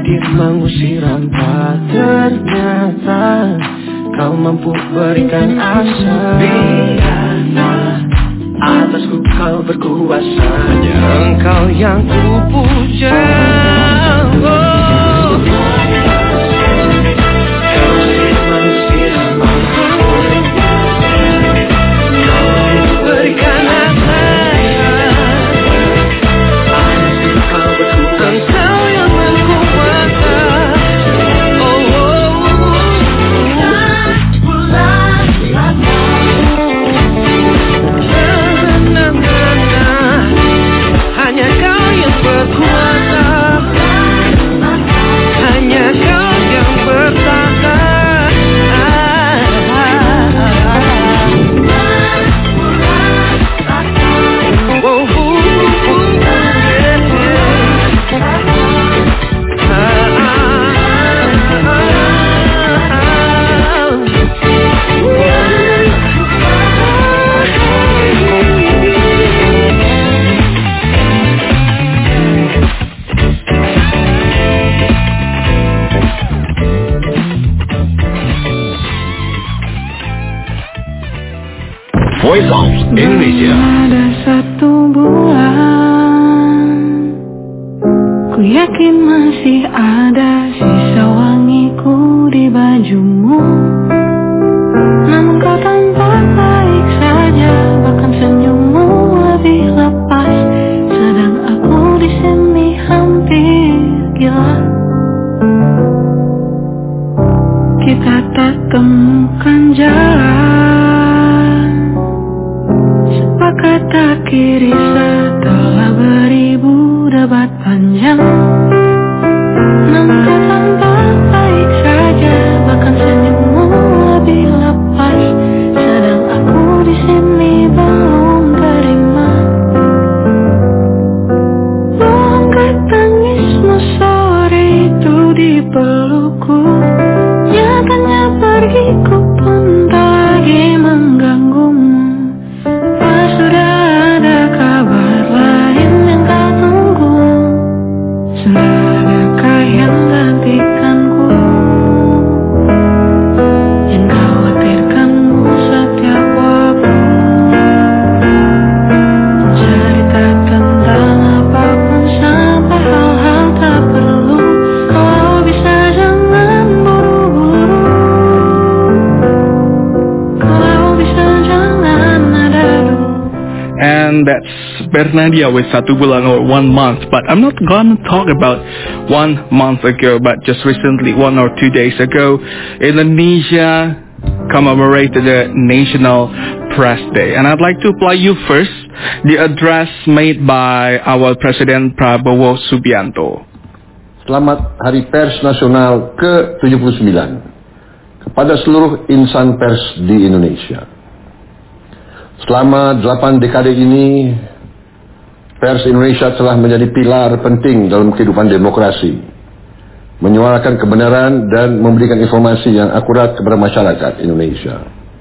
hadir mengusir hampa. Ternyata kau mampu berikan asa. Biarlah atasku kau berkuasa, hanya engkau yang ku puja. Voice of Indonesia. Ada satu bulan, ku yakin masih ada sisa wangiku di bajumu. Namun kau tampak baik saja, bahkan senyummu lebih lepas. Sedang aku di sini hampir gila. Kita tak temukan jalan, kata kiri setelah beribu debat panjang. Namun kau tampak baik saja, bahkan senyummu lebih lepas. Sedang aku di sini belum terima. Bukan tangismu sore itu di pelukku, nyatanya pergiku pun tak lagi mengganggumu. Sudah ada kabar lain yang kau tunggu? Sudah adakah yang gantikanku? Yang khawatirkanmu setiap waktu, cerita tentang apapun sampai hal-hal tak perlu. Kalau bisa jangan buru-buru, kalau bisa jangan ada dulu. And that's Bernadia with Satu Bulan or 1 month. But I'm not gonna talk about 1 month ago, but just recently, 1 or 2 days ago, Indonesia commemorated the National Press Day. And I'd like to play you first the address made by our President Prabowo Subianto. Selamat Hari Pers Nasional ke-79 kepada seluruh insan pers di Indonesia. Selama 8 dekade ini, pers Indonesia telah menjadi pilar penting dalam kehidupan demokrasi, menyuarakan kebenaran dan memberikan informasi yang akurat kepada masyarakat Indonesia.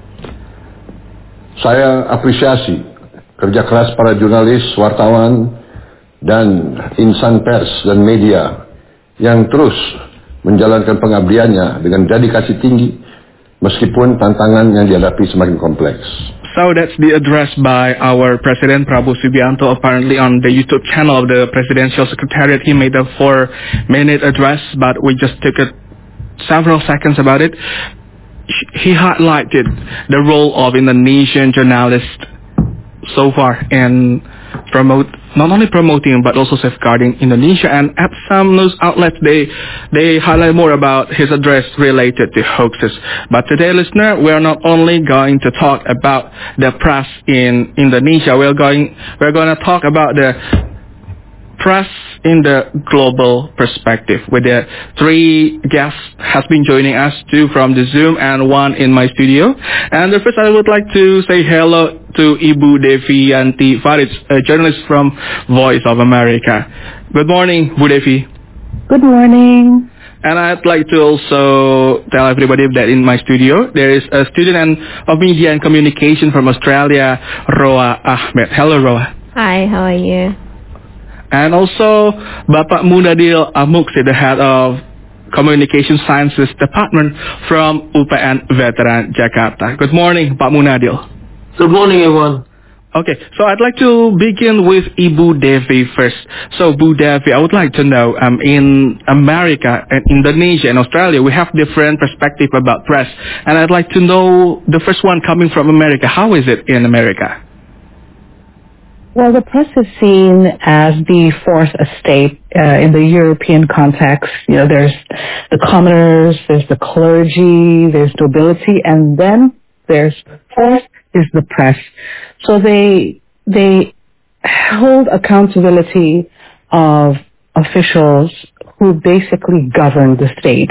Saya apresiasi kerja keras para jurnalis, wartawan, dan insan pers dan media yang terus menjalankan pengabdiannya dengan dedikasi tinggi meskipun tantangan yang dihadapi semakin kompleks. So that's the address by our President Prabowo Subianto. Apparently on the YouTube channel of the Presidential Secretariat, he made a 4-minute address, but we just took several seconds about it. He highlighted the role of Indonesian journalists so far and not only promoting but also safeguarding Indonesia. And at some news outlets, they highlight more about his address related to hoaxes. But today, listener, we are not only going to talk about the press in Indonesia. We're going to talk about the press in the global perspective, with the 3 guests has been joining us, 2 from the Zoom and 1 in my studio. And first I would like to say hello to Ibu Deviyanti Farid, a journalist from Voice of America. Good morning, Bu Devi. Good morning. And I'd like to also tell everybody that in my studio there is a student of media and communication from Australia, Roa Ahmed. Hello, Roa. Hi, how are you? And also Bapak Munadil Amuksi, the head of Communication Sciences Department from UPN Veteran Jakarta. Good morning, Pak Munadil. Good morning, everyone. Okay, so I'd like to begin with Ibu Devi first. So, Bu Devi, I would like to know, in America and Indonesia and Australia, we have different perspective about press. And I'd like to know the first one coming from America. How is it in America? Well, the press is seen as the fourth estate in the European context. You know, there's the commoners, there's the clergy, there's nobility, and then there's fourth is the press. So they hold accountability of officials who basically govern the state.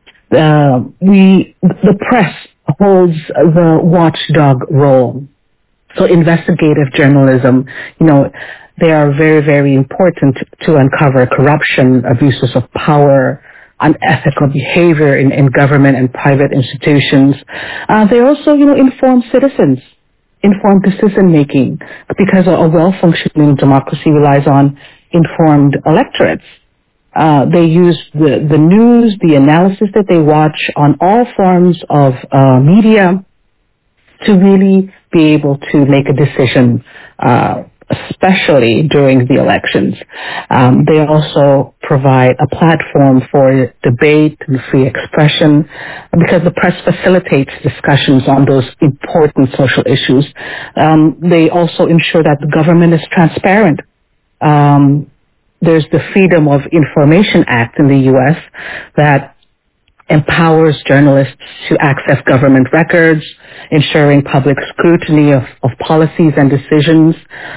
The press holds the watchdog role. So investigative journalism, you know, they are very, very important to uncover corruption, abuses of power, unethical behavior in government and private institutions. They also, you know, inform citizens, inform decision-making, because a well-functioning democracy relies on informed electorates. They use the news, the analysis that they watch on all forms of media to really be able to make a decision, especially during the elections. They also provide a platform for debate and free expression because the press facilitates discussions on those important social issues. They also ensure that the government is transparent. There's the Freedom of Information Act in the U.S. that empowers journalists to access government records, ensuring public scrutiny of policies and decisions.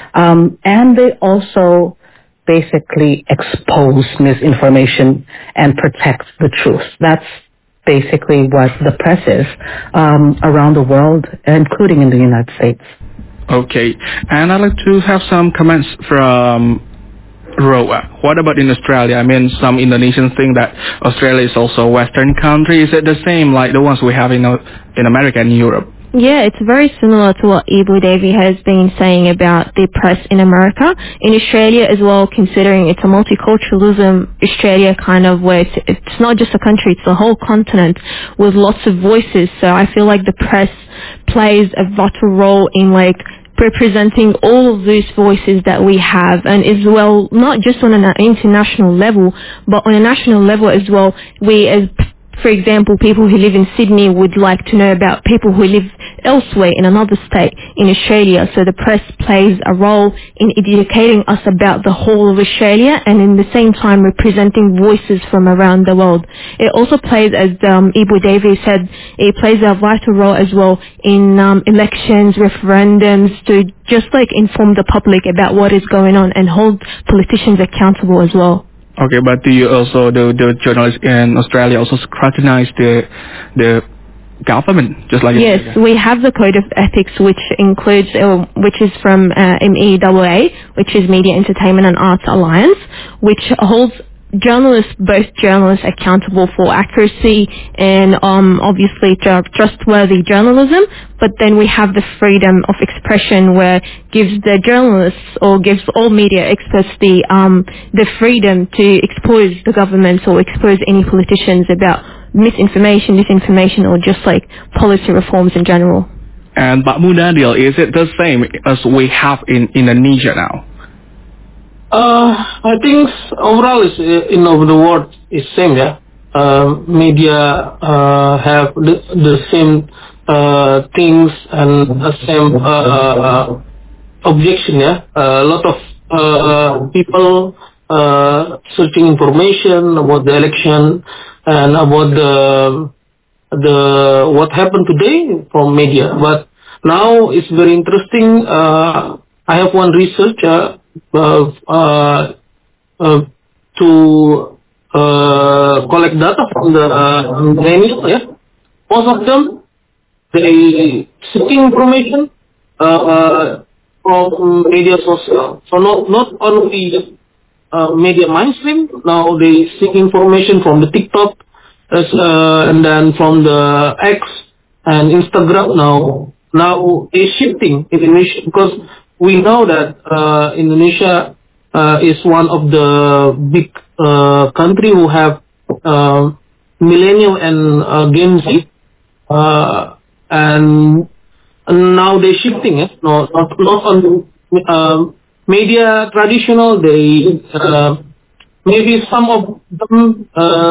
And they also basically expose misinformation and protect the truth. That's basically what the press is around the world, including in the United States. Okay, and I'd like to have some comments from Roa. What about in Australia? I mean, some Indonesians think that Australia is also a Western country. Is it the same like the ones we have in America and Europe? Yeah, it's very similar to what Ibu Devi has been saying about the press in America. In Australia as well, considering it's a multiculturalism, Australia kind of where it's not just a country, it's a whole continent with lots of voices. So I feel like the press plays a vital role in like representing all of those voices that we have, and as well, not just on an international level, but on a national level as well. We, as for example, people who live in Sydney would like to know about people who live elsewhere in another state in Australia. So the press plays a role in educating us about the whole of Australia and in the same time representing voices from around the world. It also plays, as Ibu Devi said, it plays a vital role as well in elections, referendums, to just like inform the public about what is going on and hold politicians accountable as well. Okay, but do you also, the journalists in Australia also scrutinize the government, just like yes, we have the code of ethics, which includes, which is from MEAA, which is Media Entertainment and Arts Alliance, which holds both journalists accountable for accuracy and obviously trustworthy journalism. But then we have the freedom of expression, where gives the journalists or gives all media experts the freedom to expose the government or expose any politicians about misinformation, disinformation, or just like policy reforms in general. And Pak Munadil, is it the same as we have in Indonesia now? I think overall is in over the world is same, yeah. Media have the same things and the same objection, yeah. A lot of people searching information about the election and about the what happened today from media. But now it's very interesting. I have one research to collect data from the millennials. Yeah, most of them they seeking information from media social. So not only media mainstream. Now they seek information from the TikTok, and then from the X and Instagram. Now it's shifting in Indonesia, because we know that Indonesia is one of the big country who have millennial and Gen Z, and now they're shifting. Not on media traditional. They maybe some of them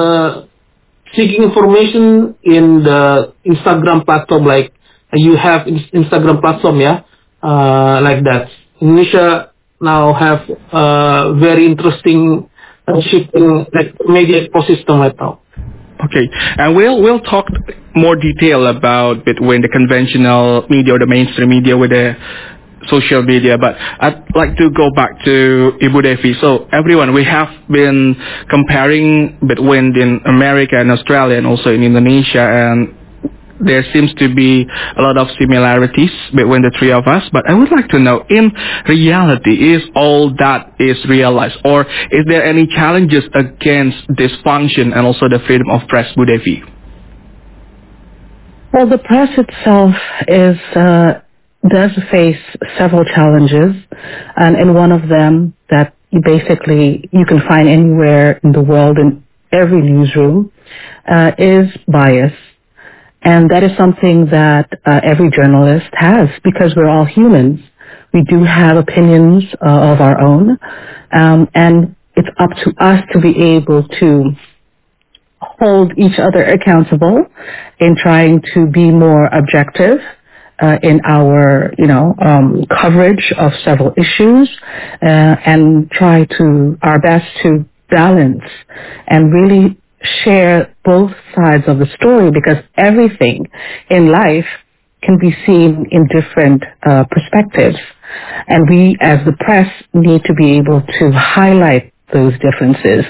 seeking information in the Instagram platform, like you have Instagram platform, like that. Indonesia now have very interesting shifting like media ecosystem right now. Okay, and we'll talk more detail about between the conventional media or the mainstream media with the social media, but I'd like to go back to Ibu Devi. So everyone, we have been comparing between in America and Australia and also in Indonesia, and there seems to be a lot of similarities between the three of us, but I would like to know, in reality, is all that is realized, or is there any challenges against this function and also the freedom of press, Bu Devi? Well, the press itself does face several challenges, and one of them that you can find anywhere in the world in every newsroom is bias. And that is something that every journalist has, because we're all humans. We do have opinions of our own, and it's up to us to be able to hold each other accountable in trying to be more objective in our, coverage of several issues, and try to our best to balance and really share both sides of the story, because everything in life can be seen in different perspectives, and we as the press need to be able to highlight those differences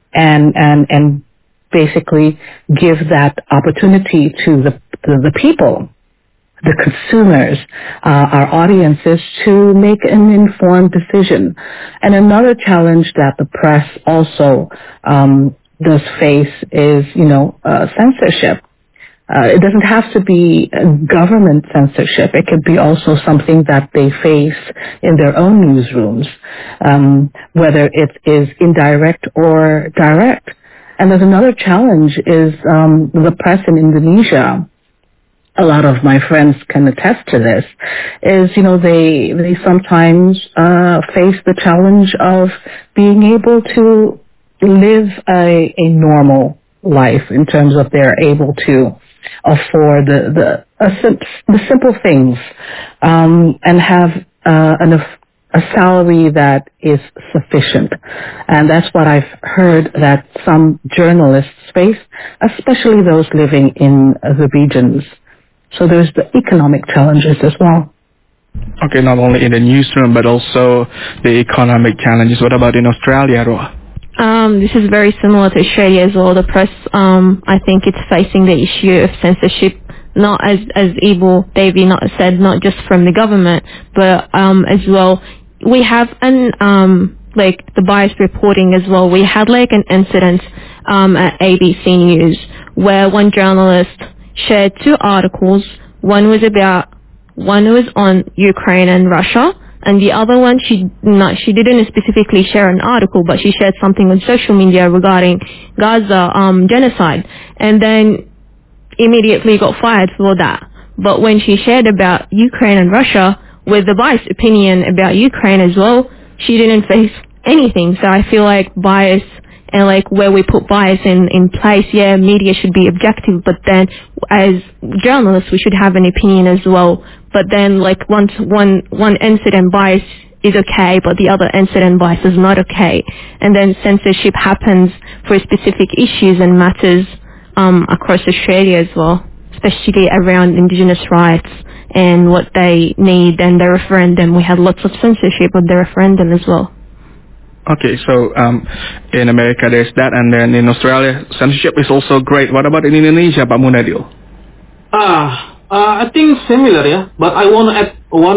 and basically give that opportunity to the people, the consumers, our audiences, to make an informed decision. And another challenge that the press also does face is, censorship. It doesn't have to be government censorship. It could be also something that they face in their own newsrooms, whether it is indirect or direct. And there's another challenge is the press in Indonesia. A lot of my friends can attest to this, is, they sometimes face the challenge of being able to live a normal life in terms of they're able to afford the simple things, and have a salary that is sufficient. And that's what I've heard that some journalists face, especially those living in the regions. So there's the economic challenges as well. Okay, not only in the newsroom, but also the economic challenges. What about in Australia, Roa? This is very similar to Australia as well. The press, I think it's facing the issue of censorship, not as Ibu Devi said, not just from the government, but as well. We have the bias reporting as well. We had an incident at ABC News where one journalist shared two articles. One was on Ukraine and Russia, and the other one she didn't specifically share an article, but she shared something on social media regarding Gaza genocide, and then immediately got fired for that. But when she shared about Ukraine and Russia with the biased opinion about Ukraine as well, she didn't face anything. So I feel like bias, and where we put bias in place, media should be objective, but then as journalists we should have an opinion as well. But then once one incident bias is okay, but the other incident bias is not okay, and then censorship happens for specific issues and matters across Australia as well, especially around Indigenous rights and what they need and the referendum. We had lots of censorship on the referendum as well. Okay, so in America there's that, and then in Australia censorship is also great. What about in Indonesia, Pak Munadil? I think similar, but I want to add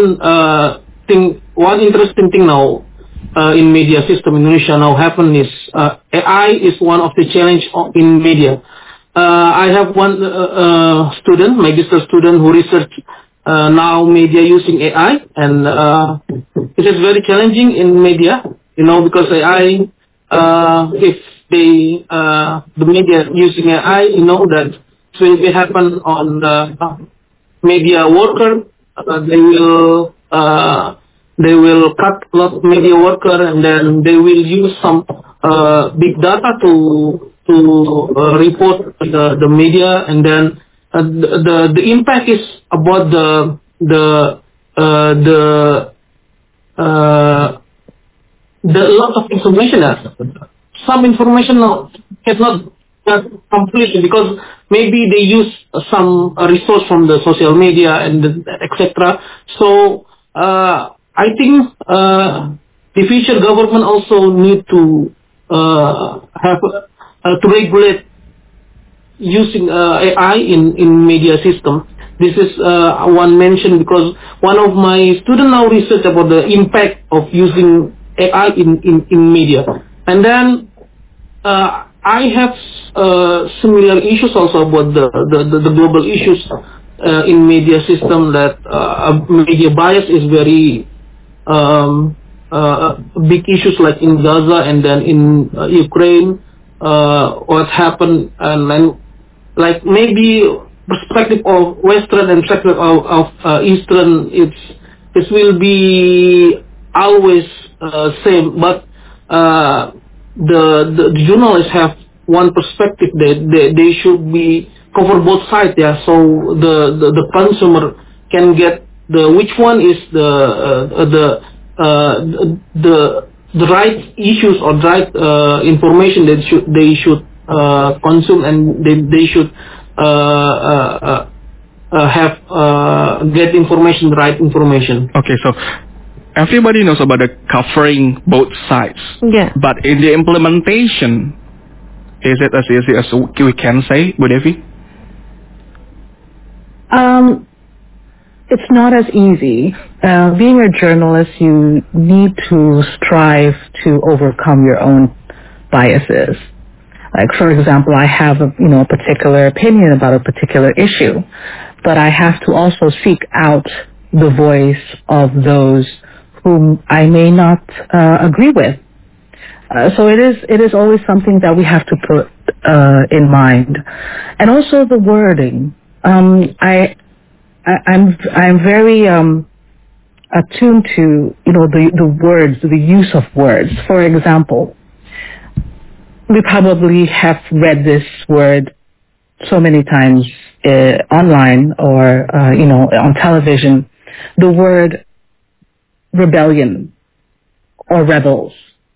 one interesting thing now in media system in Indonesia now happen is AI is one of the challenge in media. I have one student, magister student, who research now media using AI, and it is very challenging in media. because AI, if the media using AI, that it will happen on the media worker. They will cut a lot of media worker, and then they will use some big data to report the media, and then the impact is about the lot of information. Some information cannot completely, because maybe they use some resource from the social media and etc. So I think the future government also need to have to regulate using AI in media system. This is one mention, because one of my students now research about the impact of using AI in media. And then I have similar issues also about the global issues in media system, that media bias is very big issues, like in Gaza and then in Ukraine, what happened, and then like maybe perspective of Western and perspective of Eastern, it will be always same, but the journalists have one perspective that they should be cover both sides, so the consumer can get which one is the right issues or right information that they should consume, and they should get information, the right information. Okay, so everybody knows about the covering both sides. Yeah. But in the implementation, is it as easy as we can say, Bu Devi? It's not as easy. Being a journalist, you need to strive to overcome your own biases. Like, for example, I have a particular opinion about a particular issue, but I have to also seek out the voice of those whom I may not agree with. So it is always something that we have to put in mind, and also the wording. I'm very attuned to the words, the use of words. For example, we probably have read this word so many times online or on television. The word rebellion or rebels,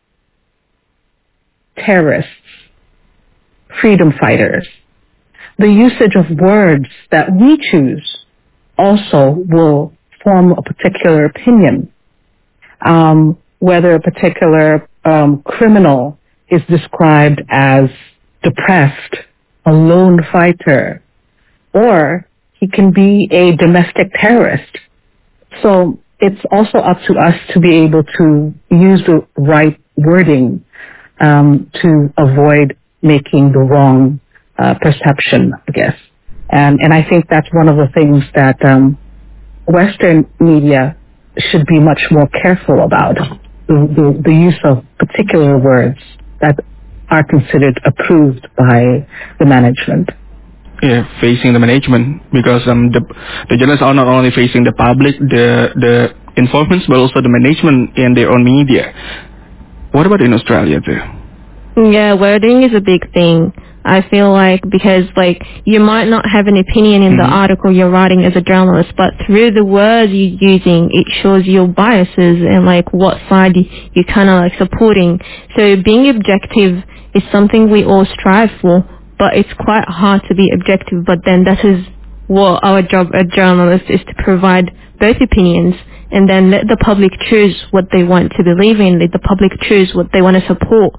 terrorists, freedom fighters. The usage of words that we choose also will form a particular opinion. Whether a particular criminal is described as depressed, a lone fighter, or he can be a domestic terrorist. So it's also up to us to be able to use the right wording to avoid making the wrong perception, I guess. And I think that's one of the things that Western media should be much more careful about, the use of particular words that are considered approved by the management. Yeah, facing the management, because the journalists are not only facing the public, the informants, but also the management in their own media. What about in Australia too? Yeah, wording is a big thing. I feel like, because you might not have an opinion in the article you're writing as a journalist, but through the words you're using, it shows your biases and what side you're kind of supporting. So being objective is something we all strive for, but it's quite hard to be objective. But then that is what our job as journalists is, to provide both opinions and then let the public choose what they want to believe in, let the public choose what they want to support.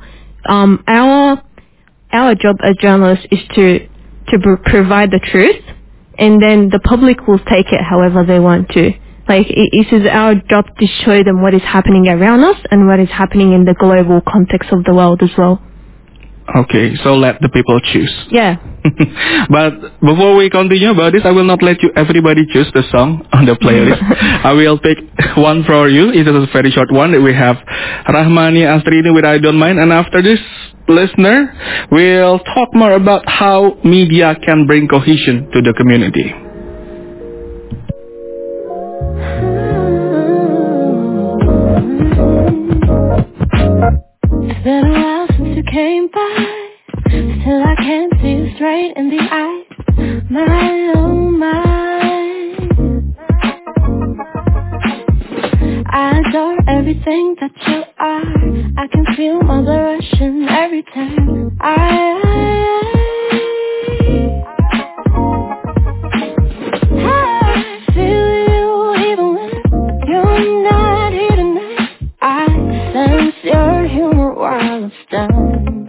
Our job as journalists is to provide the truth, and then the public will take it however they want to. It is our job to show them what is happening around us and what is happening in the global context of the world as well. Okay, so let the people choose. Yeah. But before we continue about this, I will not let you everybody choose the song on the playlist. I will pick one for you. It is a very short one. We have Rahmani Astrini with I Don't Mind. And after this, listener, we'll talk more about how media can bring cohesion to the community. It's been a while since you came by. Still I can't see you straight in the eye. My oh my, I adore everything that you are. I can feel my blood rushing every time I feel you even when you're not here tonight. I sense your humor while it's done.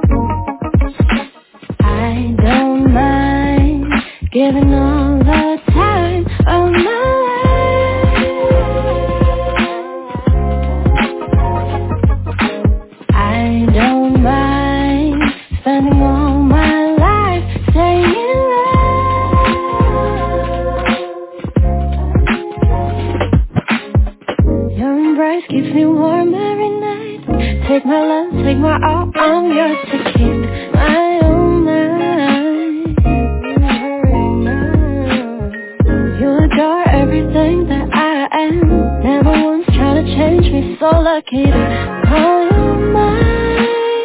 I don't mind giving all the time of my life. I don't mind spending all my life staying in love. Your embrace keeps me warm every night. Take my love, take my all, I'm yours to keep. My own mind. You adore everything that I am. Never once try to change me, so lucky to call you mine.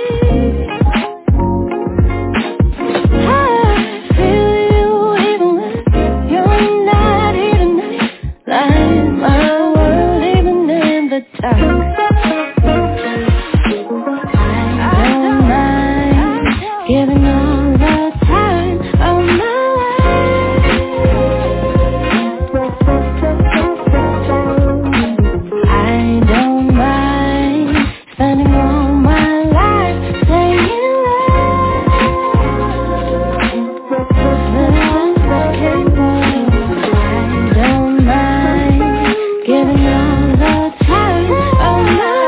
I feel you even when you're not here tonight. Light my world even in the dark. Giving all the time of my life. I don't mind spending all my life staying in love. I don't mind giving all the time of my life.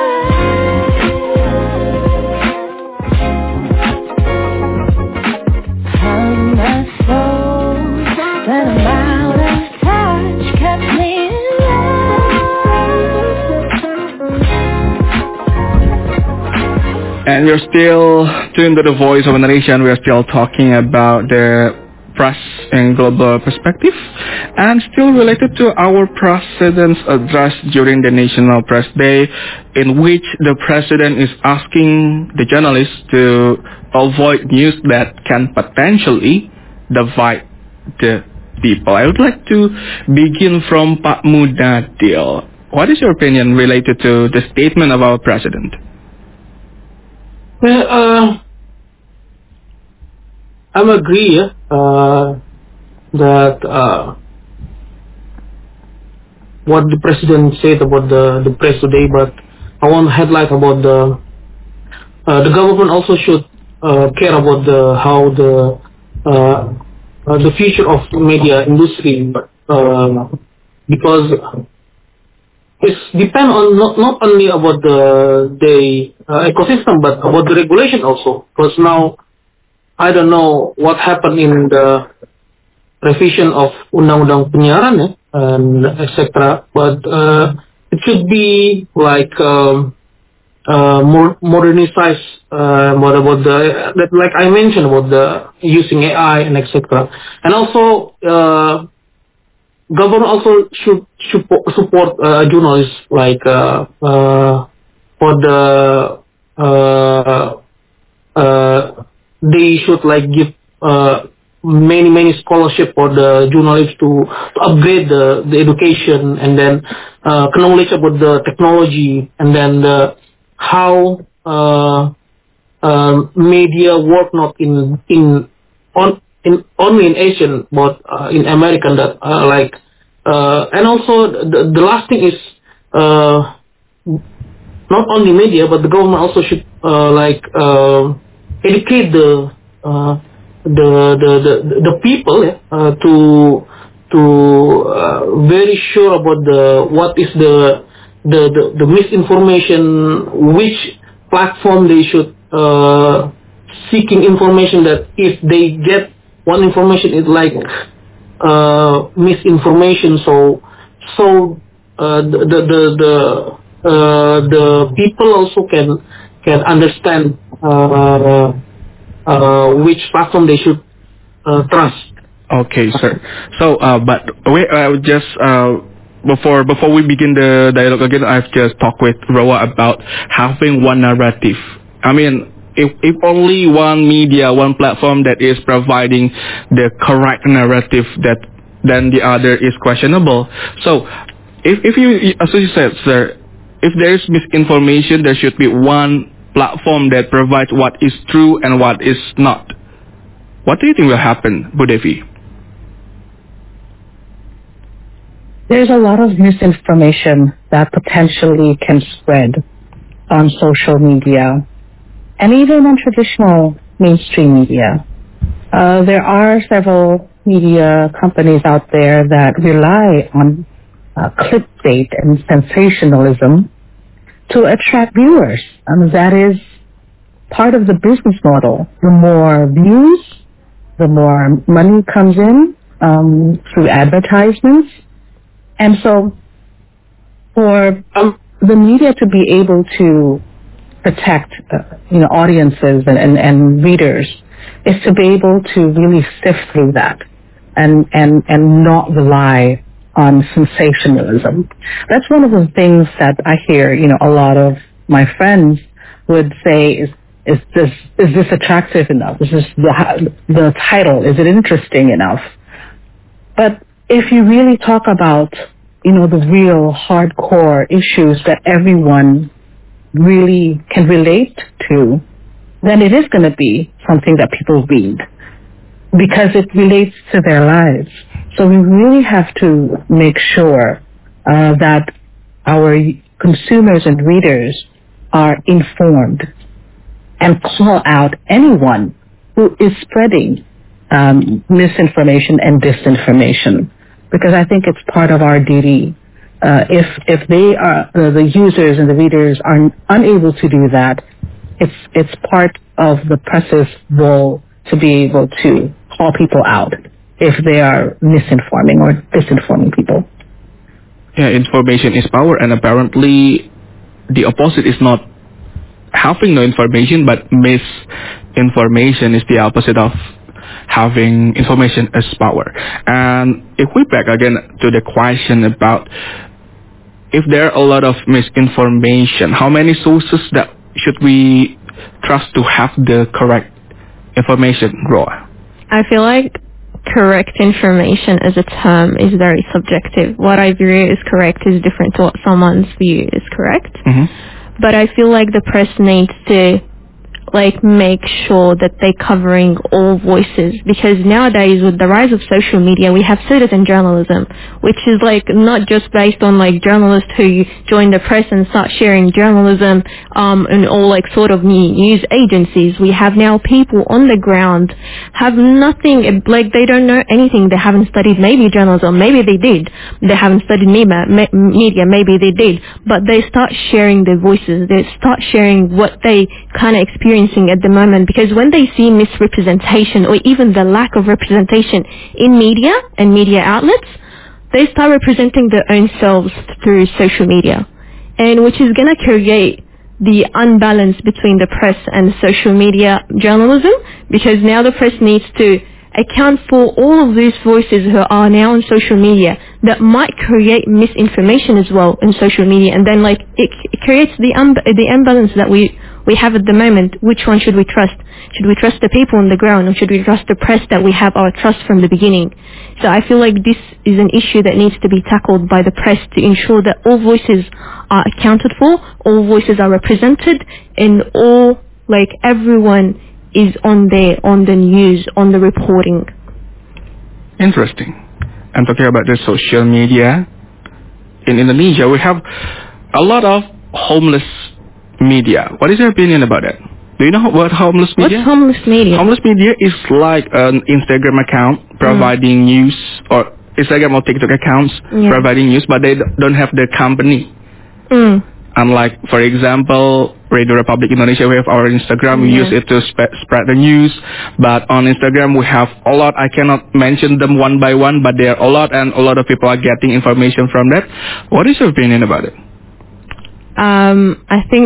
And we're still tuned to the Voice of a Nation. We're still talking about the press in global perspective, and still related to our president's address during the National Press Day, in which the president is asking the journalists to avoid news that can potentially divide the people. I would like to begin from Pak Mudadil. What is your opinion related to the statement of our president? Well, I'm agree that what the president said about the press today, but I want to highlight about the government also should care about how the future of media industry, because it's depend on not only about the ecosystem, but about the regulation also. Because now I don't know what happened in the revision of Undang-Undang Penyiaran and etc. But it should be like more modernized. What about like I mentioned about the using AI and etc. And also government also should support journalists like for the they should like give many scholarship for the journalists to upgrade the education, and then knowledge about the technology, and then how media work not only in Asian, but in American that and also the last thing is not only media, but the government also should educate the people to very sure about what is the misinformation, which platform they should seeking information that if they get one information, it's like misinformation. So the people also can understand which platform they should trust. Okay, sir. So, but wait, just before we begin the dialogue again, I've just talked with Roa about having one narrative. I mean, if only one media, one platform that is providing the correct narrative, then the other is questionable. So, if you, as you said, sir, if there is misinformation, there should be one platform that provides what is true and what is not. What do you think will happen, Bu Devi? There's a lot of misinformation that potentially can spread on social media and even on traditional mainstream media. There are several media companies out there that rely on clickbait and sensationalism to attract viewers. That is part of the business model. The more views, the more money comes in through advertisements. And so for the media to be able to protect audiences and readers is to be able to really sift through that and not rely on sensationalism. That's one of the things that I hear, a lot of my friends would say is this attractive enough? Is this the title? Is it interesting enough? But if you really talk about, the real hardcore issues that everyone really can relate to, then it is going to be something that people read because it relates to their lives. So we really have to make sure that our consumers and readers are informed and call out anyone who is spreading misinformation and disinformation, because I think it's part of our duty. If they are the users and the readers are unable to do that, it's part of the press's role to be able to call people out if they are misinforming or disinforming people. Yeah, information is power, and apparently the opposite is not having no information, but misinformation is the opposite of having information as power. And if we back again to the question about if there are a lot of misinformation, how many sources that should we trust to have the correct information, Roa? I feel like correct information as a term is very subjective. What I view as correct is different to what someone's view is correct. Mm-hmm. But I feel like the press needs to make sure that they're covering all voices, because nowadays with the rise of social media we have citizen journalism, which is not just based on journalists who join the press and start sharing journalism and all sort of news agencies. We have now people on the ground have nothing, they don't know anything. They haven't studied maybe journalism, maybe they did. They haven't studied media, maybe they did, but they start sharing their voices. They start sharing what they kind of experience at the moment, because when they see misrepresentation or even the lack of representation in media and media outlets, they start representing their own selves through social media, and which is going to create the unbalance between the press and social media journalism, because now the press needs to account for all of these voices who are now on social media that might create misinformation as well in social media, and then it creates the imbalance that we have at the moment. Which one should we trust? Should we trust the people on the ground, or should we trust the press that we have our trust from the beginning? So I feel like this is an issue that needs to be tackled by the press to ensure that all voices are accounted for, all voices are represented, and everyone is on the news, on the reporting. Interesting. And talking about the social media, in Indonesia we have a lot of homeless media. What is your opinion about that? Do you know what homeless media? What's homeless media? Homeless media is like an Instagram account providing news, or Instagram or TikTok accounts providing news, but they don't have the company. Unlike, for example, Radio Republic Indonesia, we have our Instagram. We use it to spread the news. But on Instagram, we have a lot. I cannot mention them one by one, but there are a lot, and a lot of people are getting information from that. What is your opinion about it? I think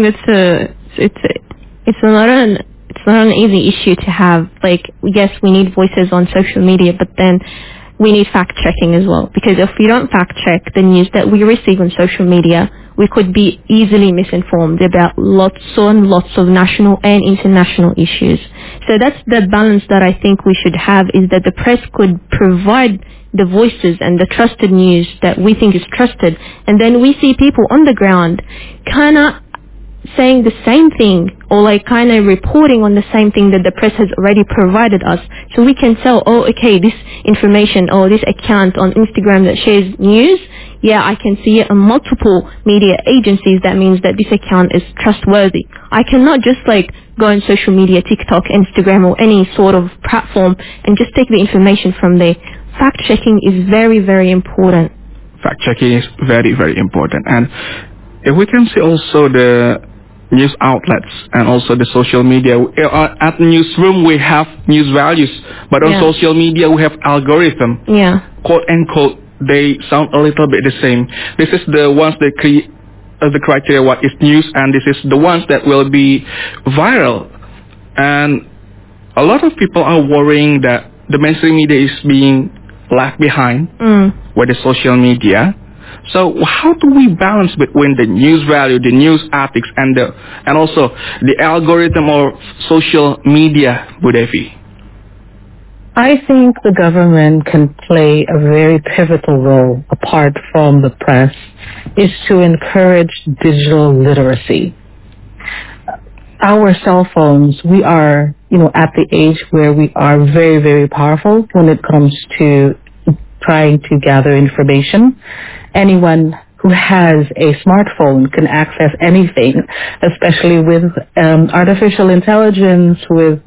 it's not an easy issue to have. Like, yes, we need voices on social media, but then we need fact checking as well. Because if we don't fact check the news that we receive on social media, we could be easily misinformed about lots and lots of national and international issues. So that's the balance that I think we should have, is that the press could provide the voices and the trusted news that we think is trusted, and then we see people on the ground kind of saying the same thing, or like kind of reporting on the same thing that the press has already provided us. So we can tell, oh, okay, this information or this account on Instagram that shares news, yeah, I can see it on multiple media agencies. That means that this account is trustworthy. I cannot just like go on social media, TikTok, Instagram, or any sort of platform and just take the information from there. Fact checking is very, very important. Fact checking is very, very important. And if we can see also the news outlets and also the social media. At newsroom we have news values, but on social media we have algorithm. Quote unquote, they sound a little bit the same. This is the ones that create the criteria what is news, and this is the ones that will be viral. And a lot of people are worrying that the mainstream media is being left behind with the social media. So how do we balance between the news value, the news ethics, and also the algorithm or social media, Bu Devi? I think the government can play a very pivotal role, apart from the press, is to encourage digital literacy. Our cell phones, we are, at the age where we are very, very powerful when it comes to trying to gather information. Anyone who has a smartphone can access anything, especially with artificial intelligence, with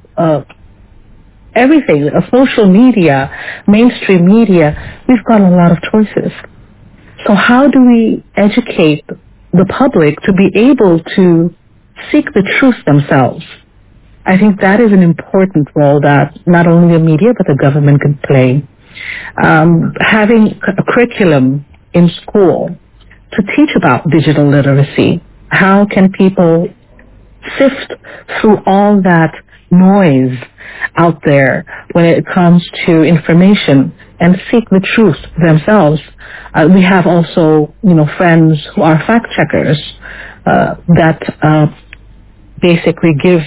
everything, social media, mainstream media. We've got a lot of choices. So how do we educate the public to be able to seek the truth themselves? I think that is an important role that not only the media but the government can play. Having a curriculum in school to teach about digital literacy. How can people sift through all that noise out there when it comes to information and seek the truth themselves? We have also, friends who are fact checkers that basically give,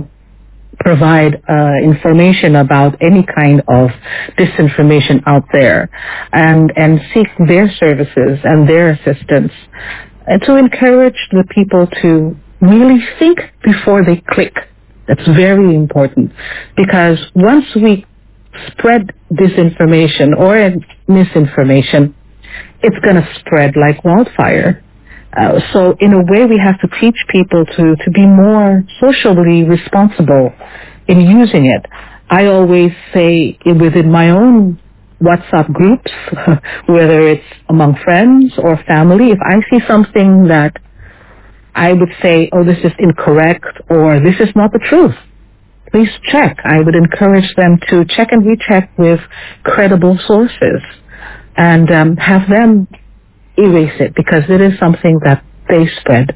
provide information about any kind of disinformation out there, and seek their services and their assistance, and to encourage the people to really think before they click. That's very important, because once we spread disinformation or misinformation, it's going to spread like wildfire. So in a way, we have to teach people to be more socially responsible in using it. I always say within my own WhatsApp groups, whether it's among friends or family, if I see something that I would say, oh, this is incorrect or this is not the truth, please check. I would encourage them to check and recheck with credible sources and have them erase it, because it is something that they spread.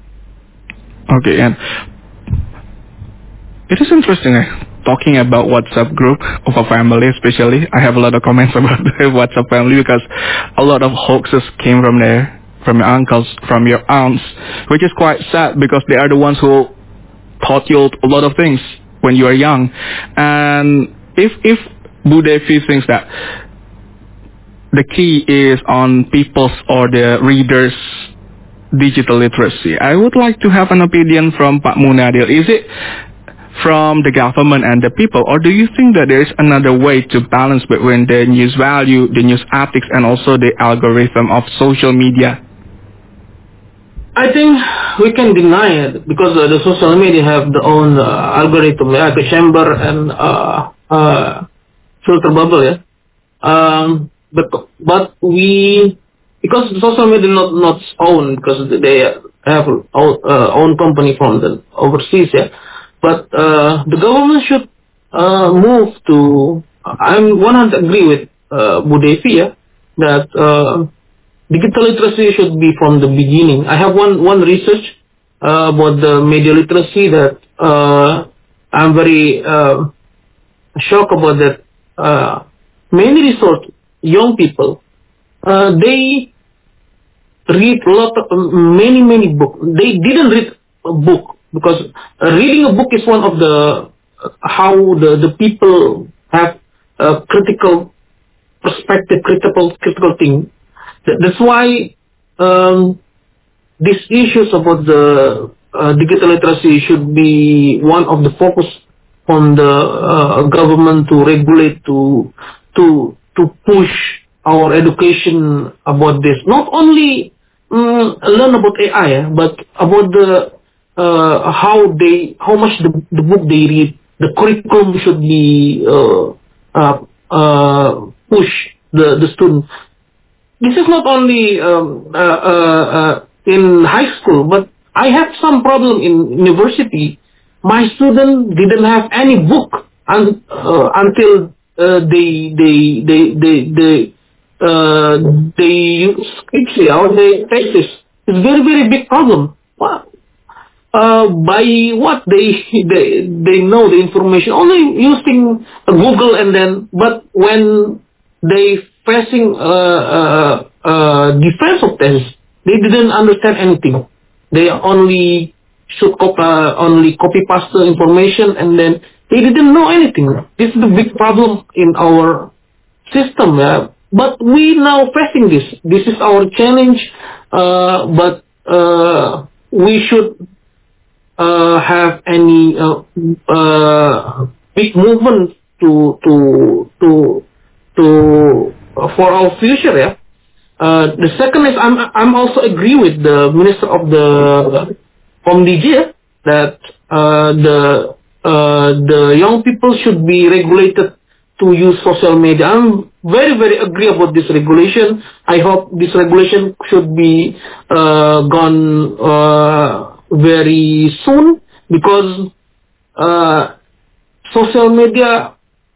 Okay, and it is interesting talking about WhatsApp group of a family, especially. I have a lot of comments about the WhatsApp family because a lot of hoaxes came from there, from your uncles, from your aunts, which is quite sad because they are the ones who taught you a lot of things when you were young. And if Bu Devi thinks that the key is on people's or the readers' digital literacy, I would like to have an opinion from Pak Munadil. Is it from the government and the people, or do you think that there is another way to balance between the news value, the news ethics, and also the algorithm of social media? I think we can deny it because the social media have their own algorithm, echo chamber and filter bubble, But we because social media not own, because they have own company from the overseas, yeah. But the government should move to. I'm 100% agree with Bu Devi, yeah, that digital literacy should be from the beginning. I have one research about the media literacy that I'm very shocked about that. Many resource young people, they read many books. They didn't read a book, because reading a book is one of the how the people have a critical perspective, critical thing. That's why these issues about the digital literacy should be one of the focus on the government to regulate, to push our education about this. Not only learn about AI, but about the how much the book they read. The curriculum should be push the students. This is not only in high school, but I have some problem in university. My student didn't have any book until they use Skillshare or they take this. It's very big problem. By what they know the information only using Google, and then but when they facing defense of this, they didn't understand anything. They only should copy paste the information, and then they didn't know anything. This is the big problem in our system. Yeah? But we now facing this. This is our challenge. But we should have any big movement to for our future. Yeah. The second is I'm also agree with the Minister of the Komdija that the young people should be regulated to use social media. I'm very agree about this regulation. I hope this regulation should be gone very soon, because social media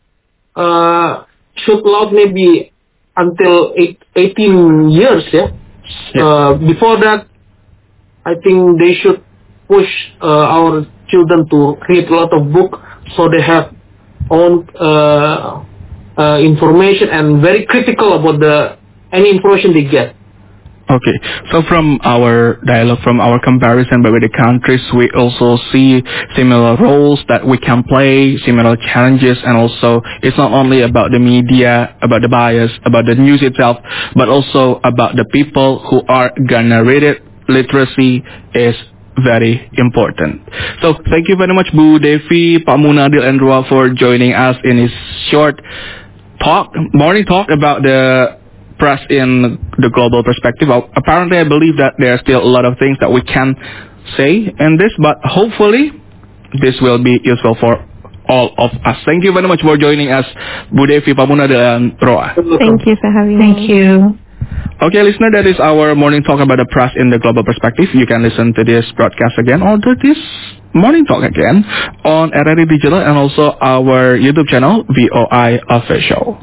should allow maybe until 18 years. Yeah. Before that, I think they should push our children to read a lot of book, so they have own information and very critical about any information they get. Okay, so from our dialogue, from our comparison between the countries, we also see similar roles that we can play, similar challenges, and also it's not only about the media, about the bias, about the news itself, but also about the people who are gonna read it. Literacy is very important. So thank you very much, Bu Devi, Pak Munadil, and Roa for joining us in this short morning talk about the press in the global perspective. Apparently, I believe that there are still a lot of things that we can say in this, but hopefully this will be useful for all of us. Thank you very much for joining us, Bu Devi, Pak Munadil, and Roa. Thank you for having me. Thank you. Okay, listener, that is our morning talk about the press in the global perspective. You can listen to this broadcast again or to this morning talk again on RRI Digital and also our YouTube channel, VOI Official.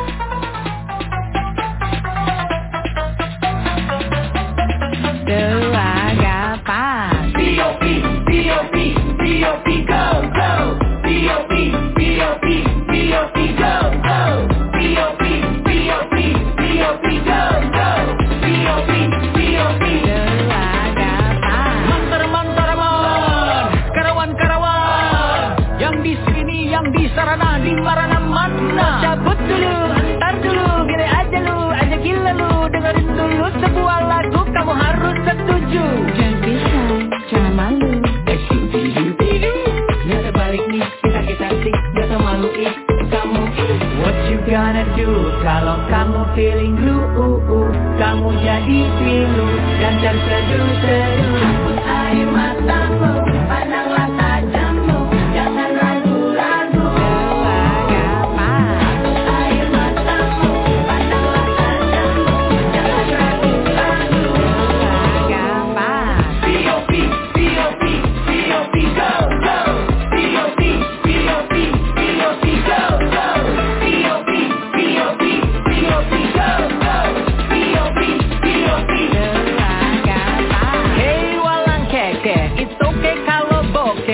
Sarana di mana-mana. Cabut dulu, antar dulu, gini aja gila lu. Dengerin dulu sebuah lagu, kamu harus setuju. Jangan bisa, jangan malu. Nggak ada balik nih, kita sih, gak usah malu kamu. What you gonna do kalau kamu feeling blue? Kamu jadi pilu dan terseduh-seduh. Hapus air matamu, pandanglah tajammu, jangan ragu-ragu. Hapus air matamu, pandanglah tajammu, jangan ragu-ragu.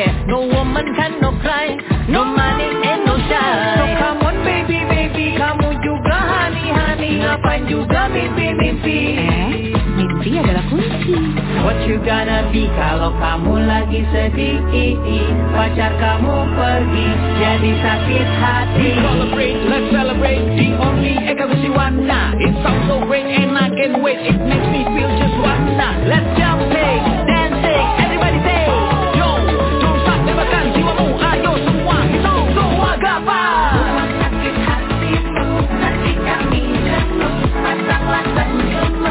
care. No woman can no cry, no money and no shine. So come on baby, baby, kamu juga honey, ngapain juga mimpi. Mimpi adalah kunci. What you gonna be kalau kamu lagi sedih? Pacar kamu pergi, jadi sakit hati. Celebrate, let's celebrate. The only Ekawisi Wana. It sounds so great and I can't wait. It makes me feel just wanna. Let's jumping, dancing, everybody say Yo, don't stop, bebaskan jiwamu. Ayo semua, itu semua gapa. Sakit hatimu, nanti kami jenuh. Pasanglah senyummu,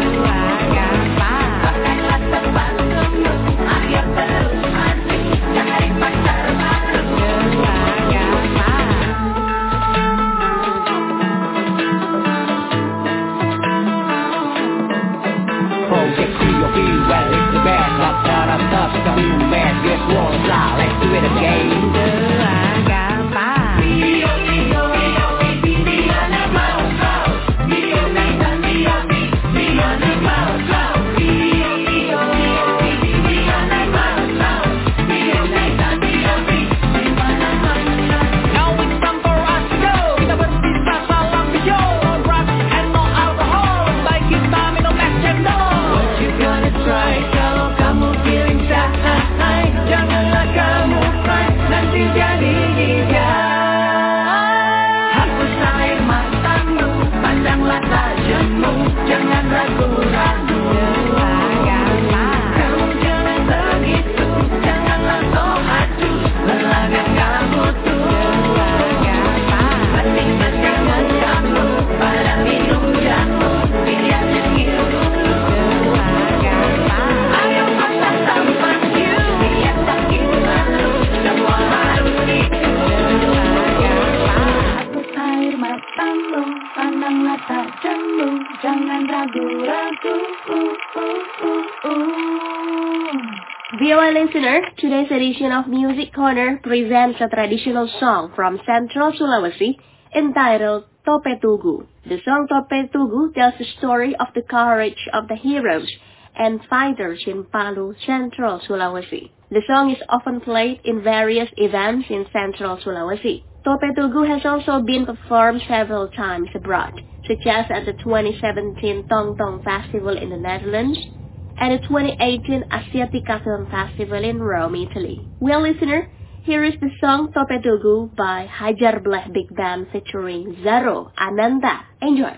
pakailah sepatumu. Ayo terus maju, cari pacar baru. Project Trio, be well, it's the best. Up, some new man, guess what's fly. Let's do it again. Jangan ragu-ragu, kamu jangan begitu, janganlah sok acuh, lelaga kamu tuh. Mending jangan kamu pada minum jamu, biar dingin dulu. Ayo pasang tampan you, biar sakit lalu, semua harus itu. Hapus air matamu, pandanglah tajammu. Jangan ragu-ragu. VOA listener, today's edition of Music Corner presents a traditional song from Central Sulawesi entitled Tope Tugu. The song Tope Tugu tells the story of the courage of the heroes and fighters in Palu, Central Sulawesi. The song is often played in various events in Central Sulawesi. Tope Tugu has also been performed several times abroad, such as at the 2017 Tong Tong Festival in the Netherlands and the 2018 Asiatica Film Festival in Rome, Italy. Well, listener, here is the song Tope Tugu by Hajar Bleh Big Band featuring Zaro Ananda. Enjoy!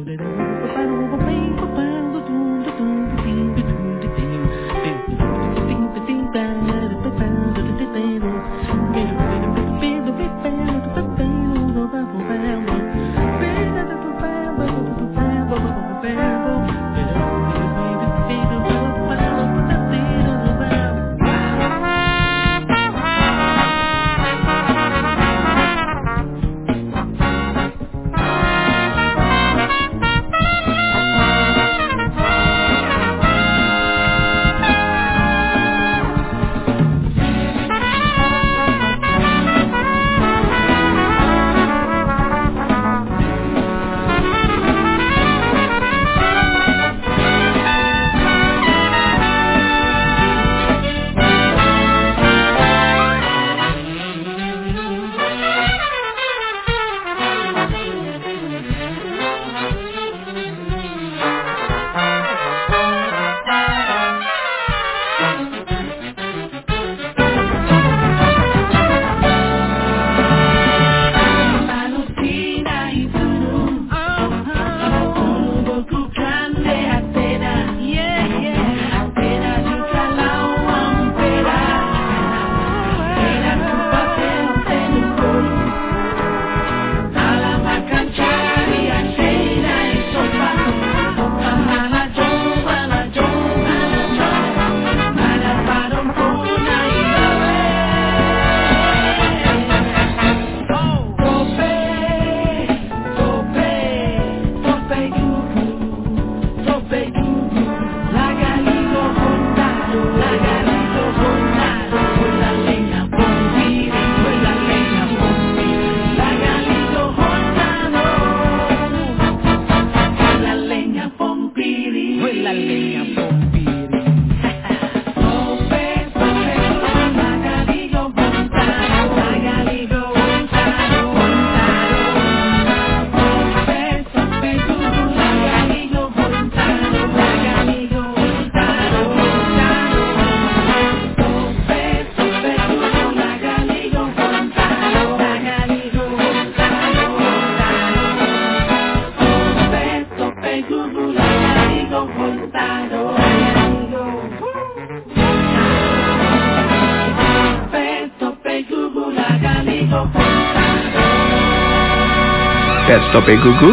That's Tope Gugu,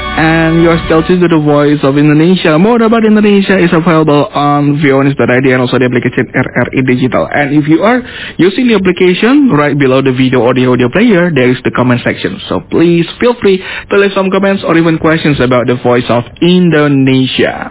and you're still tuned to the Voice of Indonesia. More about Indonesia is available on voanews.id and also the application RRI Digital. And if you are using the application, right below the video or the audio player, there is the comment section. So please feel free to leave some comments or even questions about the Voice of Indonesia.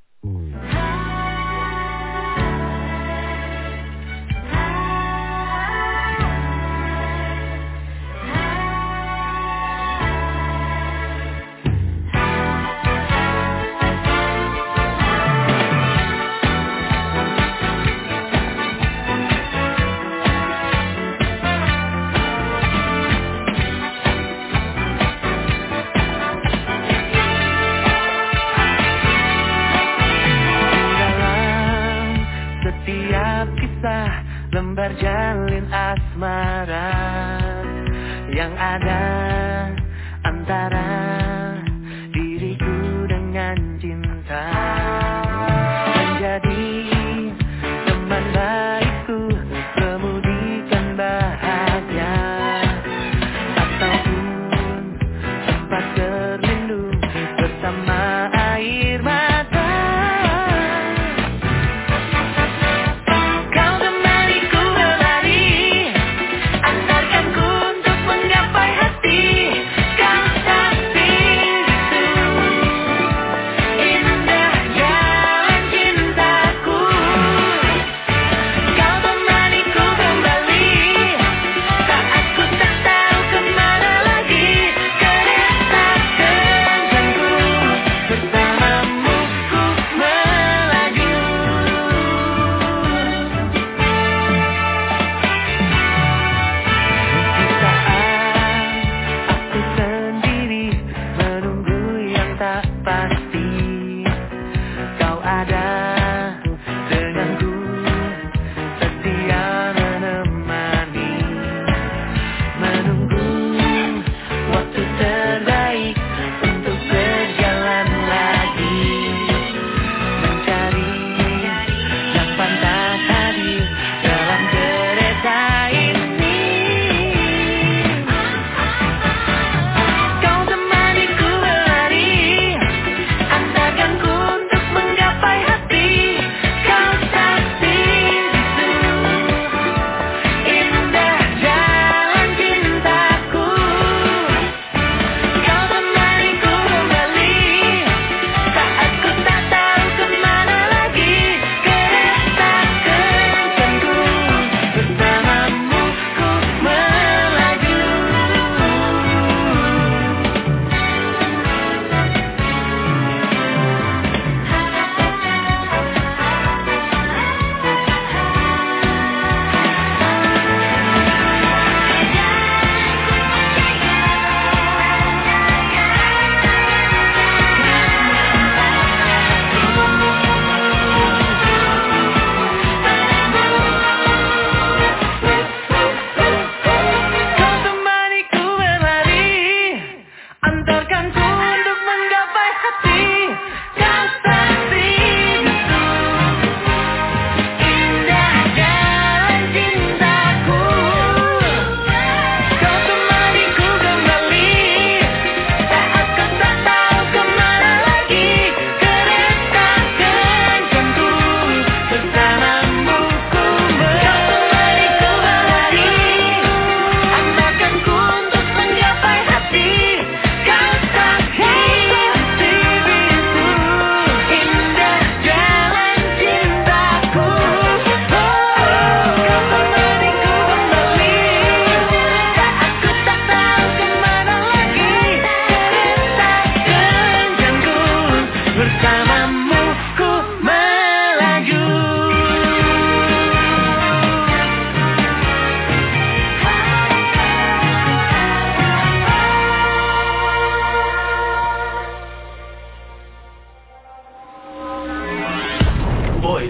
Lembar jalin asmara yang ada antara diriku dengan cinta, menjadi teman baikku, kemudikan bahagia, ataupun tempat berlindung bersama air mata.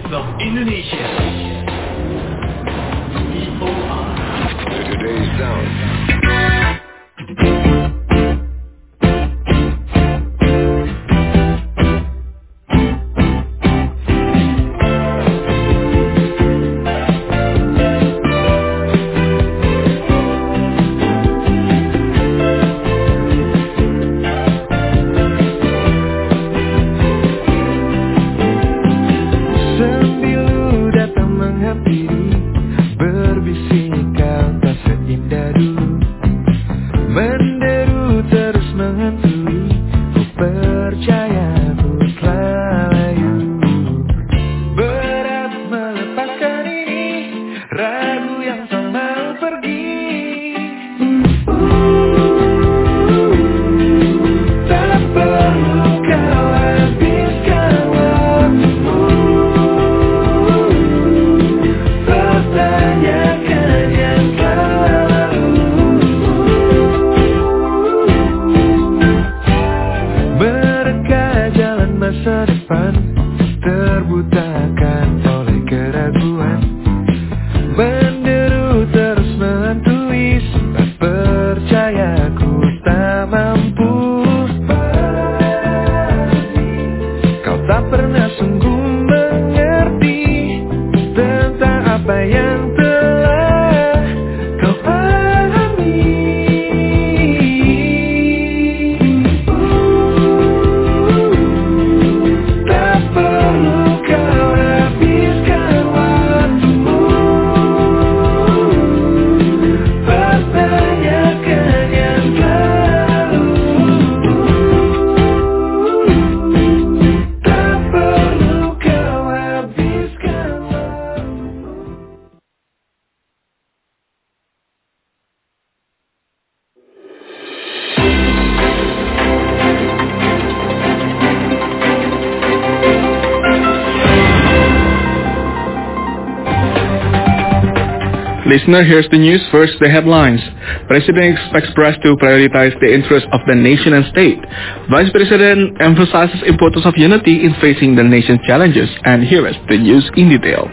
Voice of Indonesia. VOR. Today's sound. Listener, here's the news. First, the headlines. President expects press to prioritize the interests of the nation and state. Vice President emphasizes importance of unity in facing the nation's challenges. And here is the news in detail.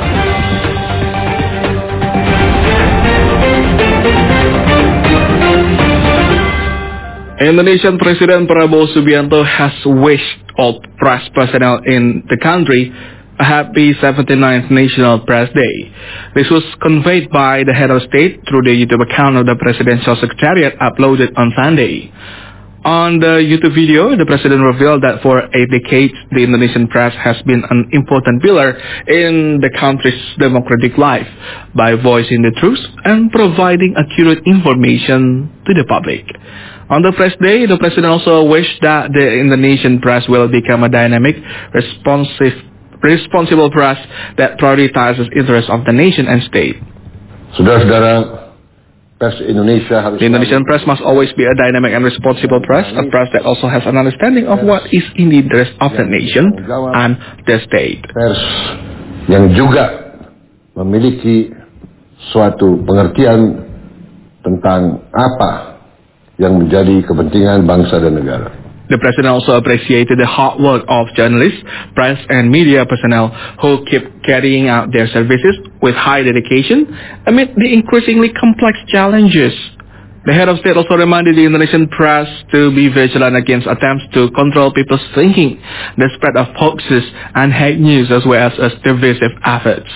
Indonesian President Prabowo Subianto has wished all press personnel in the country a happy 79th National Press Day. This was conveyed by the head of state through the YouTube account of the Presidential Secretariat uploaded on Sunday. On the YouTube video, the president revealed that for 8 decades, the Indonesian press has been an important pillar in the country's democratic life by voicing the truth and providing accurate information to the public. On the press day, the president also wished that the Indonesian press will become a dynamic, responsible press that prioritizes interests of the nation and state. Saudara-saudara, pers Indonesia harus... The Indonesian press must always be a dynamic and responsible press, a press that also has an understanding of what is in the interest of the nation and the state. Pers yang juga memiliki suatu pengertian tentang apa yang menjadi kepentingan bangsa dan negara. The president also appreciated the hard work of journalists, press and media personnel who keep carrying out their services with high dedication amid the increasingly complex challenges. The head of state also reminded the Indonesian press to be vigilant against attempts to control people's thinking, the spread of hoaxes and hate news as well as divisive efforts.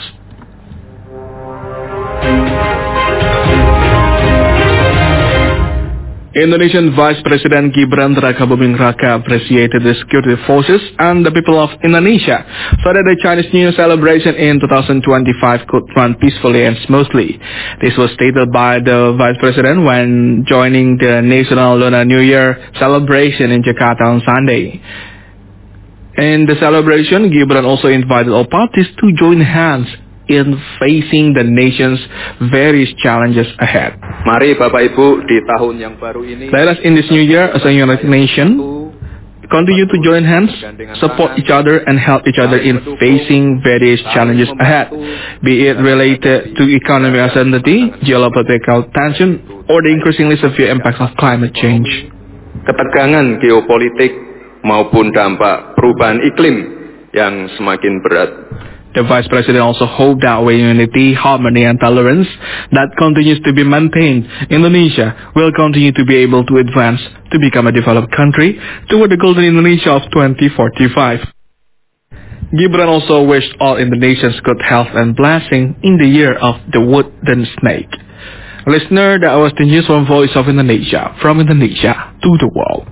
Indonesian Vice President Gibran Rakabuming Raka appreciated the security forces and the people of Indonesia so that the Chinese New Year celebration in 2025 could run peacefully and smoothly. This was stated by the Vice President when joining the National Lunar New Year celebration in Jakarta on Sunday. In the celebration, Gibran also invited all parties to join hands in facing the nation's various challenges ahead. Mari Bapak Ibu di tahun yang baru ini. Let us in this new year as a united nation continue to join hands, support each other and help each other in facing various challenges ahead, be it related to economic uncertainty, geopolitical tension, or the increasingly severe impacts of climate change. Ketegangan geopolitik maupun dampak perubahan iklim yang semakin berat. The Vice President also hoped that with unity, harmony, and tolerance that continues to be maintained, Indonesia will continue to be able to advance to become a developed country toward the golden Indonesia of 2045. Gibran also wished all Indonesians good health and blessing in the year of the wooden snake. Listener, that was the news from Voice of Indonesia, from Indonesia to the world.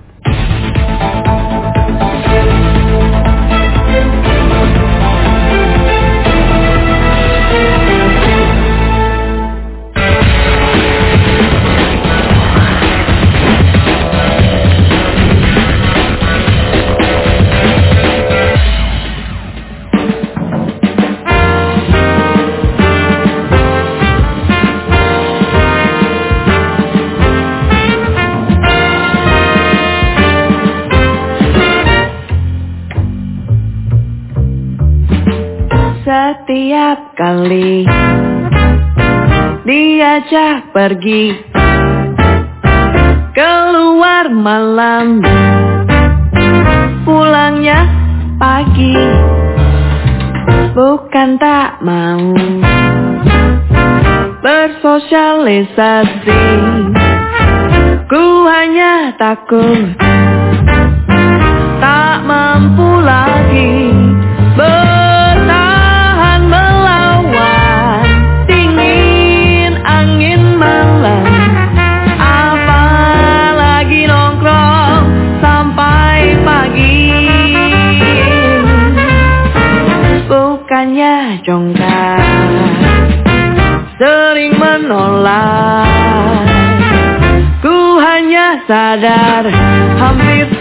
Setiap kali diajak pergi keluar malam, pulangnya pagi. Bukan tak mau bersosialisasi, ku hanya takut tak mampu lagi jongkak, sering menolak. Ku hanya sadar hampir